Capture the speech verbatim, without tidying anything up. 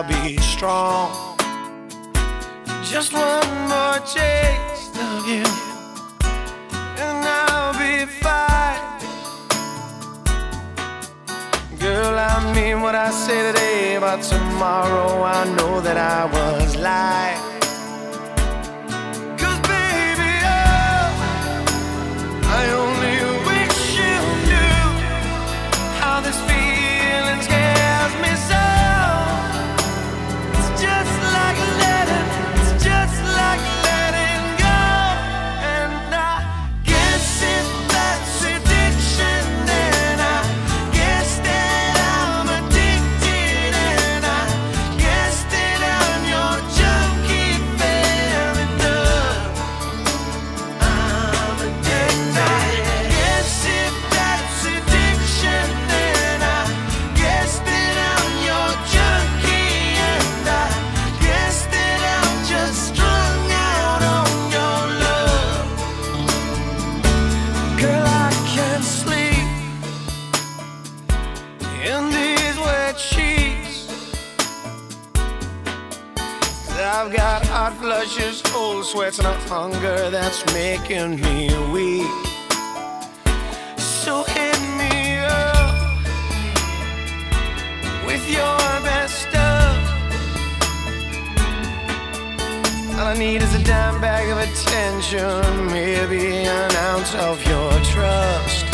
I'll be strong. Just one more taste of you, and I'll be fine. Girl, I mean what I say today, but tomorrow I know that I was lying. Cause baby, oh, I only wish you knew how this feeling scares me so. It's just like letting, it's just like letting go. And I guess if that's addiction, then I guess that I'm addicted. And I guess that I'm your junkie fairy love. I'm addicted. I guess if that's addiction, then I guess that I'm your junkie. And I guess that I'm just strung out on your love. Girl, I can't sleep in these wet sheets. I've got hot flushes, cold sweats, and a hunger that's making me weak. So hit me up with your best stuff. All I need is a dime bag of attention, maybe an ounce of your trust.